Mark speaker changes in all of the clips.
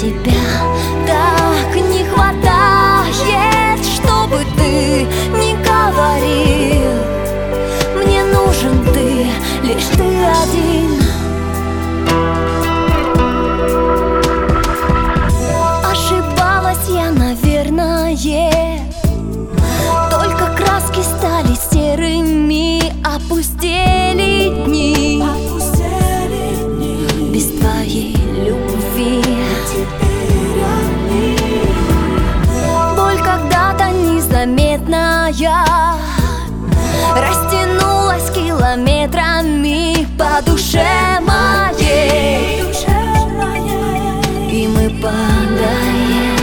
Speaker 1: тебя так не хватает, чтобы ты не говорил. Мне нужен ты, лишь ты один. Ошибалась я, наверное, только краски стали серыми, опустели дни. Без твоей любви боль когда-то незаметная растянулась километрами по душе моей, и мы падаем.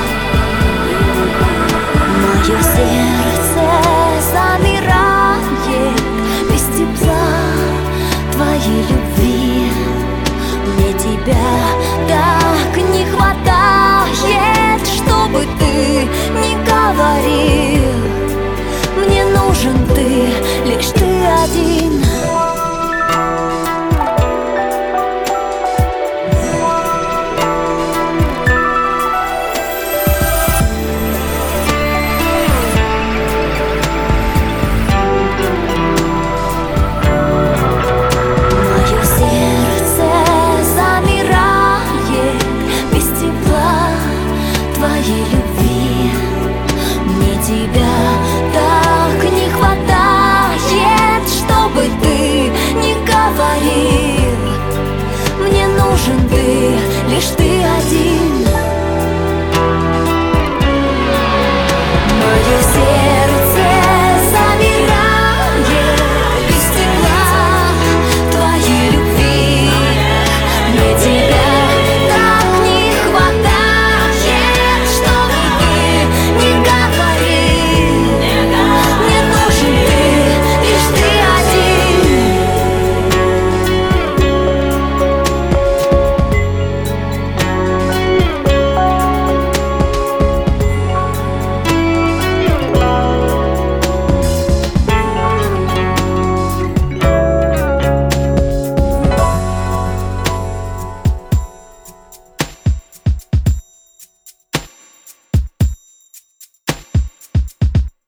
Speaker 1: Мое сердце замирает без тепла твоей любви. Мне тебя так не хватает, чтобы ты не говорил. Мне нужен ты, лишь ты один. Любви. Мне тебя так не хватает, чтобы ты не говорил. Мне нужен ты, лишь ты один.